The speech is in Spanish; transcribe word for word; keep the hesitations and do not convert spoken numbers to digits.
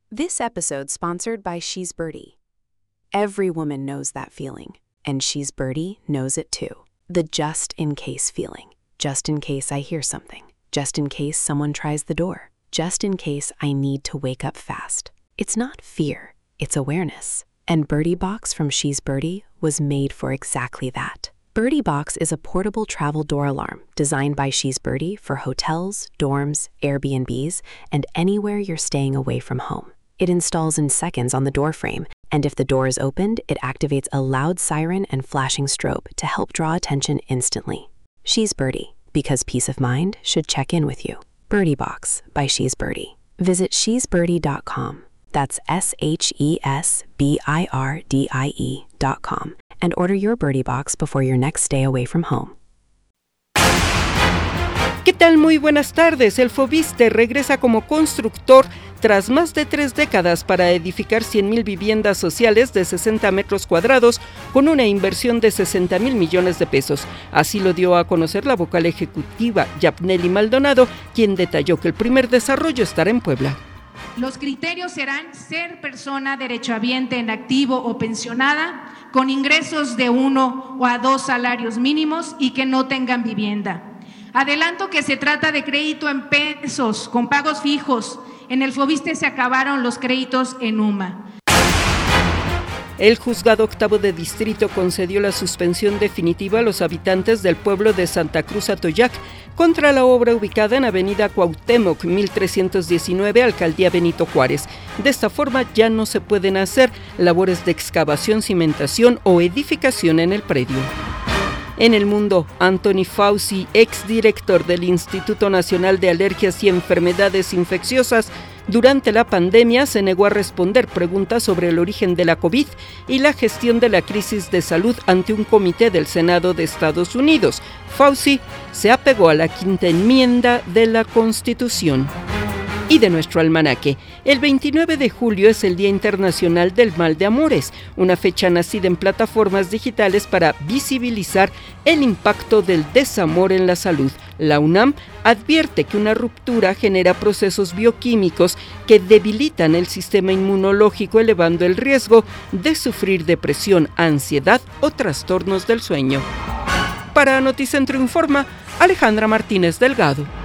This episode sponsored by She's Birdie. Every woman knows that feeling, and She's Birdie knows it too. The just-in-case feeling. Just in case I hear something. Just in case someone tries the door. Just in case I need to wake up fast. It's not fear, it's awareness. And Birdie Box from She's Birdie was made for exactly that. Birdie Box is a portable travel door alarm designed by She's Birdie for hotels, dorms, Airbnbs, and anywhere you're staying away from home. It installs in seconds on the door frame, and if the door is opened, it activates a loud siren and flashing strobe to help draw attention instantly. She's Birdie, because peace of mind should check in with you. Birdie Box by She's Birdie. Visit she's birdie dot com. That's S H E S B I R D I E dot com. And order your Birdie Box before your next stay away from home. ¿Qué tal? Muy buenas tardes. El Fobiste regresa como constructor tras más de tres décadas para edificar cien mil viviendas sociales de sesenta metros cuadrados con una inversión de sesenta mil millones de pesos. Así lo dio a conocer la vocal ejecutiva Yapneli Maldonado, quien detalló que el primer desarrollo estará en Puebla. Los criterios serán ser persona derechohabiente en activo o pensionada, con ingresos de uno o a dos salarios mínimos y que no tengan vivienda. Adelanto que se trata de crédito en pesos, con pagos fijos. En el Fobiste se acabaron los créditos en U M A. El juzgado octavo de distrito concedió la suspensión definitiva a los habitantes del pueblo de Santa Cruz Atoyac contra la obra ubicada en Avenida Cuauhtémoc, mil trescientos diecinueve, Alcaldía Benito Juárez. De esta forma ya no se pueden hacer labores de excavación, cimentación o edificación en el predio. En el mundo, Anthony Fauci, exdirector del Instituto Nacional de Alergias y Enfermedades Infecciosas, durante la pandemia se negó a responder preguntas sobre el origen de la COVID y la gestión de la crisis de salud ante un comité del Senado de Estados Unidos. Fauci se apegó a la quinta enmienda de la Constitución. Y de nuestro almanaque, el veintinueve de julio es el Día Internacional del Mal de Amores, una fecha nacida en plataformas digitales para visibilizar el impacto del desamor en la salud. La UNAM advierte que una ruptura genera procesos bioquímicos que debilitan el sistema inmunológico, elevando el riesgo de sufrir depresión, ansiedad o trastornos del sueño. Para Noticentro Informa, Alejandra Martínez Delgado.